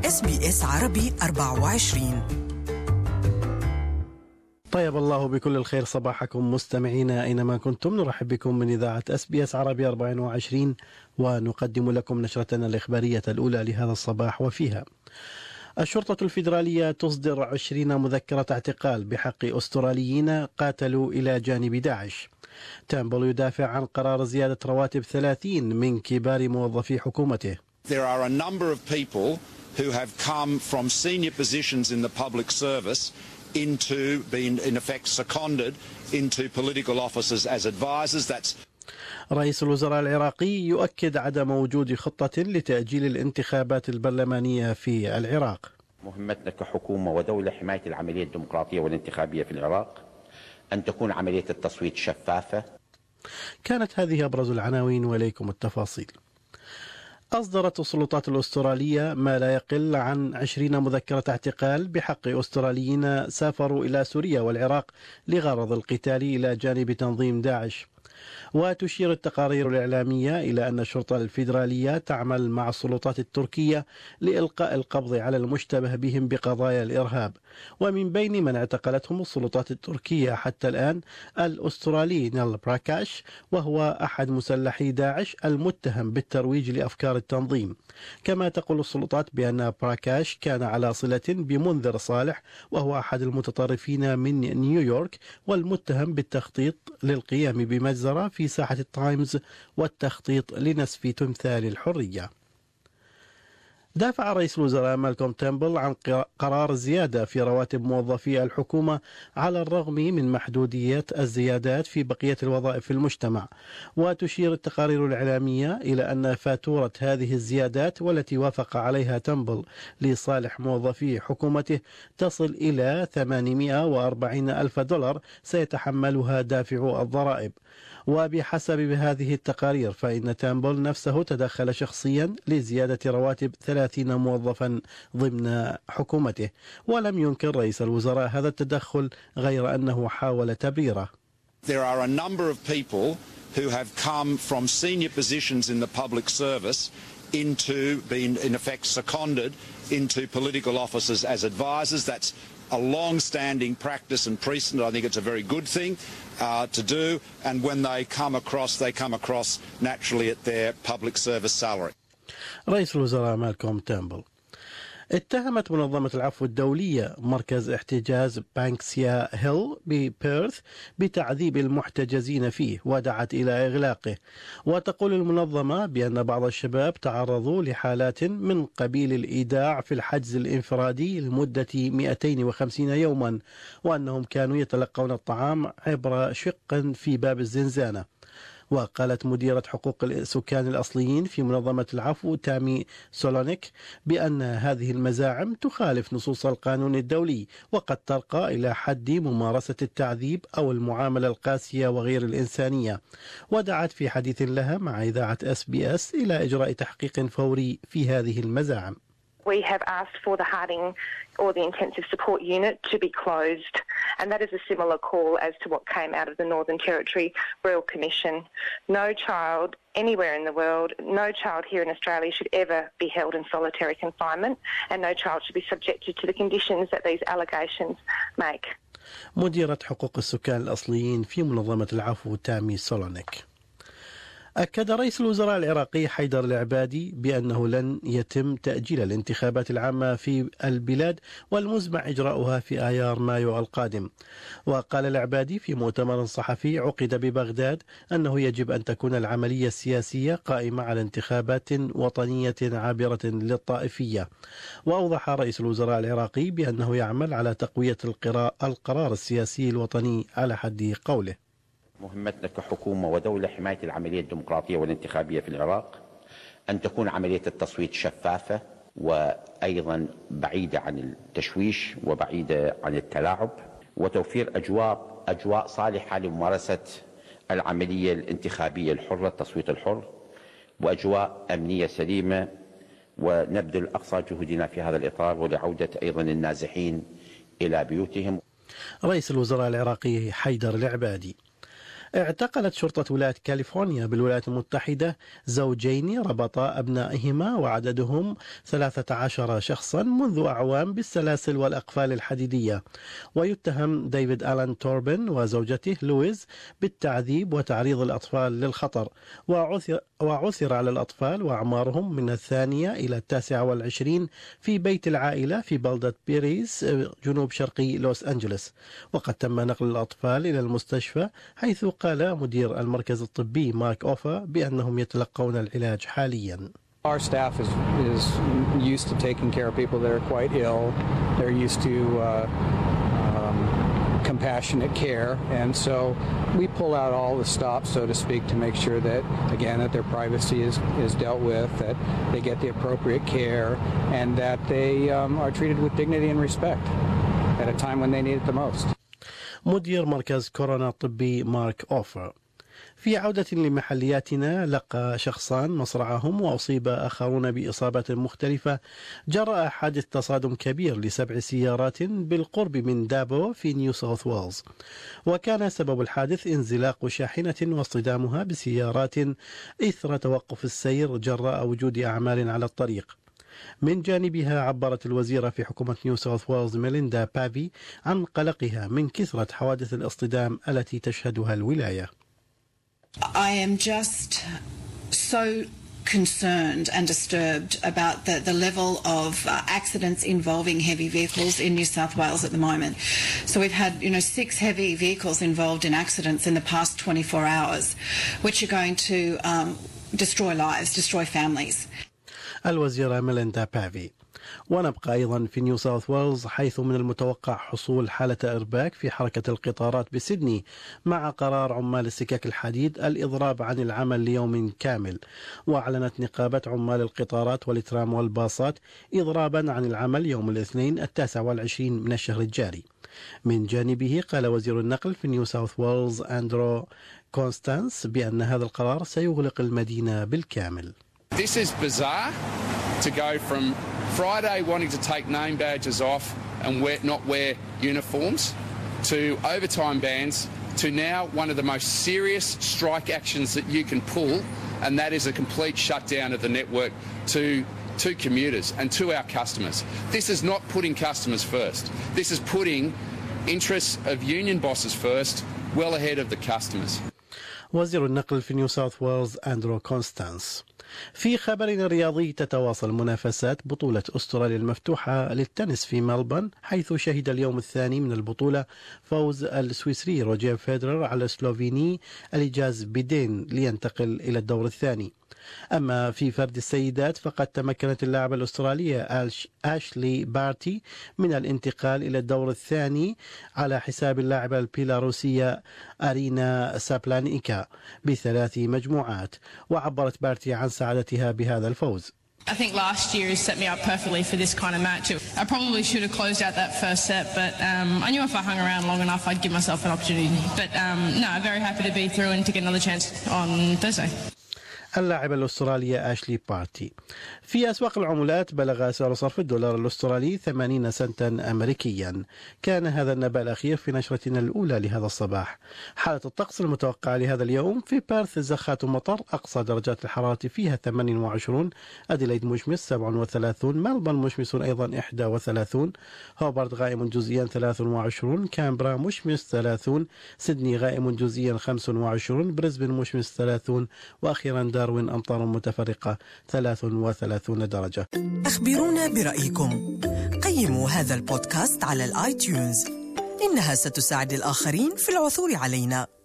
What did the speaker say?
SBS عربي 24. طيب الله بكل الخير صباحكم مستمعينا أينما كنتم. نرحب بكم من إذاعة SBS عربي 24 ونقدم لكم نشرتنا الإخبارية الأولى لهذا الصباح، وفيها: الشرطة الفيدرالية تصدر 20 مذكرة اعتقال بحق أستراليين قاتلوا إلى جانب داعش. تامبل يدافع عن قرار زيادة رواتب 30 من كبار موظفي حكومته. There are a number of people who have come from senior positions in the public service into being in effect seconded into political offices as advisors. رئيس الوزراء العراقي يؤكد عدم وجود خطة لتأجيل الانتخابات البرلمانية في العراق. مهمتنا كحكومة ودولة حماية العملية الديمقراطية والانتخابية في العراق، أن تكون عملية التصويت شفافة. كانت هذه أبرز العناوين وإليكم التفاصيل. أصدرت السلطات الأسترالية ما لا يقل عن 20 مذكرة اعتقال بحق أستراليين سافروا إلى سوريا والعراق لغرض القتال إلى جانب تنظيم داعش. وتشير التقارير الإعلامية إلى أن الشرطة الفيدرالية تعمل مع السلطات التركية لإلقاء القبض على المشتبه بهم بقضايا الإرهاب. ومن بين من اعتقلتهم السلطات التركية حتى الآن الأسترالي نيل براكاش، وهو أحد مسلحي داعش المتهم بالترويج لأفكار التنظيم. كما تقول السلطات بأن براكاش كان على صلة بمنذر صالح، وهو أحد المتطرفين من نيويورك والمتهم بالتخطيط للقيام بمجزرة في ساحة التايمز والتخطيط لنسف تمثال الحرية. دافع رئيس الوزراء مالكوم تامبل عن قرار زيادة في رواتب موظفي الحكومة على الرغم من محدودية الزيادات في بقية الوظائف في المجتمع. وتشير التقارير الإعلامية إلى أن فاتورة هذه الزيادات والتي وافق عليها تامبل لصالح موظفي حكومته تصل إلى 840 ألف دولار سيتحملها دافعو الضرائب. وبحسب هذه التقارير فإن تامبل نفسه تدخل شخصيا لزيادة رواتب 30 موظفا ضمن حكومته، ولم ينكر رئيس الوزراء هذا التدخل غير أنه حاول تبريره. There are a number of people who have come from senior positions in the public service into being in effect seconded into political offices as advisors. That's a long-standing practice and precedent. I think it's a very good thing to do, and when they come across naturally at their public service salary. رئيس الوزراء مالكوم تامبل. اتهمت منظمة العفو الدولية مركز احتجاز بانكسيا هيل ببيرث بتعذيب المحتجزين فيه ودعت إلى إغلاقه. وتقول المنظمة بأن بعض الشباب تعرضوا لحالات من قبيل الإيداع في الحجز الانفرادي لمدة 250 يوما، وأنهم كانوا يتلقون الطعام عبر شق في باب الزنزانة. وقالت مديرة حقوق السكان الأصليين في منظمة العفو تامي سولونيك بأن هذه المزاعم تخالف نصوص القانون الدولي، وقد ترقى إلى حد ممارسة التعذيب أو المعاملة القاسية وغير الإنسانية. ودعت في حديث لها مع إذاعة SBS إلى إجراء تحقيق فوري في هذه المزاعم. We have asked for the Harding or the Intensive Support Unit to be closed, and that is a similar call as to what came out of the Northern Territory Royal Commission. No child anywhere in the world, no child here in Australia should ever be held in solitary confinement, and no child should be subjected to the conditions that these allegations make. مديرة حقوق السكان الأصليين في منظمة العفو تامي سولونيك. أكد رئيس الوزراء العراقي حيدر العبادي بأنه لن يتم تأجيل الانتخابات العامة في البلاد والمزمع إجراؤها في آيار مايو القادم. وقال العبادي في مؤتمر صحفي عقد ببغداد أنه يجب أن تكون العملية السياسية قائمة على انتخابات وطنية عابرة للطائفية. وأوضح رئيس الوزراء العراقي بأنه يعمل على تقوية القرار السياسي الوطني على حد قوله. مهمتنا كحكومة ودولة حماية العملية الديمقراطية والانتخابية في العراق، أن تكون عملية التصويت شفافة وأيضا بعيدة عن التشويش وبعيدة عن التلاعب، وتوفير أجواء صالحة لممارسة العملية الانتخابية الحرة، التصويت الحر، وأجواء أمنية سليمة، ونبذل أقصى جهودنا في هذا الإطار ولعودة أيضا النازحين إلى بيوتهم. رئيس الوزراء العراقي حيدر العبادي. اعتقلت شرطة ولاية كاليفورنيا بالولايات المتحدة زوجين ربطا أبنائهما وعددهم 13 شخصا منذ أعوام بالسلاسل والأقفال الحديدية، ويتهم ديفيد آلان توربن وزوجته لويز بالتعذيب وتعريض الأطفال للخطر، وعثر على الأطفال وأعمارهم من 2 إلى 29 في بيت العائلة في بلدة بيريز جنوب شرقي لوس أنجلوس، وقد تم نقل الأطفال إلى المستشفى، حيث قال مدير المركز الطبي مارك أوفا بأنهم يتلقون العلاج حاليا. Our staff is used to taking care of people that are quite ill. They're used to compassionate care, and so we pull out all the stops, so to speak, to make sure that, again, that their privacy is dealt with, that they get the appropriate care, and that they are treated with dignity and respect at a time when they need it the most. مدير مركز كورونا الطبي مارك أوفر. في عودة لمحلياتنا، لقى شخصان مصرعهم وأصيب آخرون بإصابات مختلفة جراء حادث تصادم كبير ل7 سيارات بالقرب من دابو في نيو ساوث ويلز، وكان سبب الحادث انزلاق شاحنة واصطدامها بسيارات إثر توقف السير جراء وجود أعمال على الطريق. من جانبها عبرت الوزيرة في حكومة نيو ساوث ويلز ميليندا بافي عن قلقها من كثرة حوادث الاصطدام التي تشهدها الولاية. I am just so concerned and disturbed about the level of accidents involving heavy vehicles in New South Wales at the moment. So we've had, 6 heavy vehicles involved in accidents in the past 24 hours, which are going to destroy lives, destroy families. الوزيرة ميليندا بافي. ونبقى أيضا في نيو ساوث ويلز، حيث من المتوقع حصول حالة إرباك في حركة القطارات بسيدني مع قرار عمال السكك الحديد الإضراب عن العمل ليوم كامل. وأعلنت نقابة عمال القطارات والترام والباصات إضرابا عن العمل يوم الاثنين 29 من الشهر الجاري. من جانبه قال وزير النقل في نيو ساوث ويلز أندرو كونستانس بأن هذا القرار سيغلق المدينة بالكامل. This is bizarre to go from Friday wanting to take name badges off and not wear uniforms to overtime bans to now one of the most serious strike actions that you can pull, and that is a complete shutdown of the network to commuters and to our customers. This is not putting customers first. This is putting interests of union bosses first, well ahead of the customers. وزير النقل في نيو ساوث ويلز أندرو كونستانس. في خبرنا الرياضي، تتواصل منافسات بطولة أستراليا المفتوحة للتنس في ملبورن، حيث شهد اليوم الثاني من البطولة فوز السويسري روجير فيدرر على السلوفيني اليجاز بيدين لينتقل إلى الدور الثاني. أما في فرد السيدات فقد تمكنت اللاعبة الأسترالية آشلي بارتي من الانتقال إلى الدور الثاني على حساب اللاعبة البيلاروسية أرينا سابلانيكا ب3 مجموعات، وعبرت بارتي عن سعادتها بهذا الفوز. I think last year has set me up perfectly for this kind of match. I probably should have closed out that first set, but I knew if I hung around long enough I'd give myself an opportunity. But no, I'm very happy to be through and to get another chance on Thursday. اللاعبة الأسترالية آشلي بارتي. في أسواق العملات بلغ سعر صرف الدولار الأسترالي 80 سنتا أمريكيا. كان هذا النبأ الأخير في نشرتنا الأولى لهذا الصباح. حالة الطقس المتوقعة لهذا اليوم: في بيرث زخات ومطر، أقصى درجات الحرارة فيها 28، أديلايد مشمس 37، ملبورن مشمس أيضا 31، هوبارت غائم جزئيا 23، كامبرا مشمس 30، سيدني غائم جزئيا 25، بريسبن مشمس 30، وأخيرا داروين أمطار متفرقة 33 درجة. أخبرونا برأيكم. قيموا هذا البودكاست على الآيتيونز، إنها ستساعد الآخرين في العثور علينا.